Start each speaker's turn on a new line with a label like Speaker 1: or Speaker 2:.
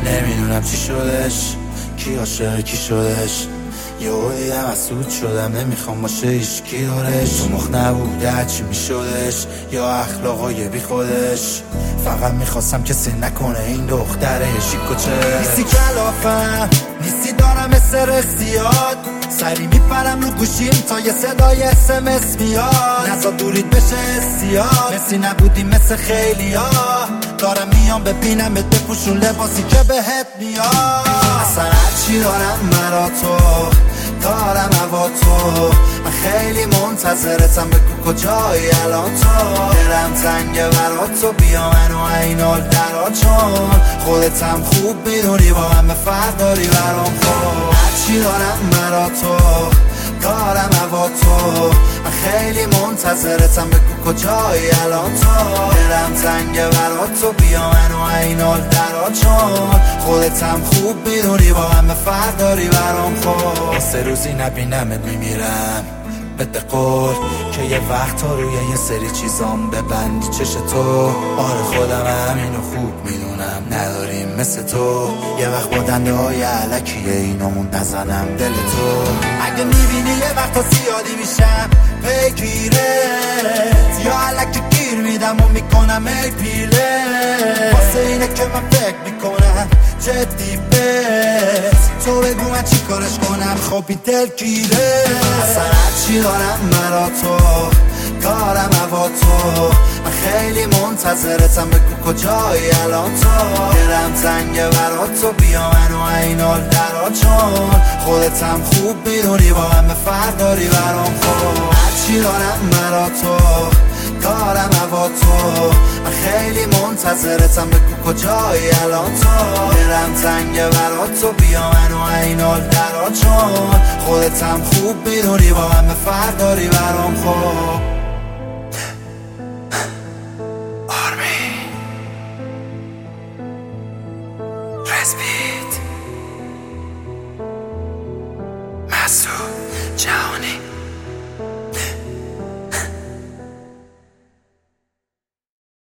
Speaker 1: نمیدونم چی شدش، کی عاشق کی شدش. یهو دیدم مسعود شدم، نمیخوام باشه هیچکی دارش. تو مخ نبوده چی میشدش، یا اخلاقای بی خودش. فقط میخواستم کسی نکنه این دختره شیکوچه. نیستی کلافم، نیستی دارم استرسیاد، سری میپرم رو گوشیم تا یه صدای SMS میاد. نزا دورید بشه استیاد، مثی نبودی مثل خیلی ها. دارم میام ببینمت بپوشون لباسی که بهت میاد. اصلا هرچی دارم مرا تو، دارم هوا تو. من خیلی منتظرتم، بگو کجایی الان تو. دلم تنگه برا تو، بیا منو اینال درا، چون خودتم خوب میدونی با همه فرق داری برام. خب هرچی دارم مرا تو، دارم هوا تو. من خیلی منتظرتم، بگو کجایی الان تو. دلم تنگه برا تو، بیا منو اینال درا، چون خودتم خوب میدونی با همه فرق داری برام. خب سه روزی نبینمت میمیرم، بده قول که یه وقت تا روی یه سری چیزام ببندی چش تو. آره خودم همینو خوب میدونم، نداریم مثل تو. یه وقت با دنده های علکیه اینامون نزنم دل تو. اگه میبینی یه وقت تا زیادی میشم پیگیرت، یا علکی گیر میدم و میکنم ای پیله. واسه اینه که من فکر میکنم جدی بس، تو بگو من چی کارش کنم خب این دل گیره. اصلا هرچی دارم مرا تو، دارم هوا تو. من خیلی منتظرتم، بگو کجایی الان تو. دلم تنگه برا تو، بیا منو اینال درا، چون خودتم خوب میدونی با همه فرق داری برام. خب هرچی دارم مرا تو، دارم هوا تو. من خیلی منتظرتم، بگو کجایی الان تو. دلم تنگه برا تو، بیا منو اینال درا، چون خودتم خوب میدونی با همه فرق داری برام. خب مسعود جهانی.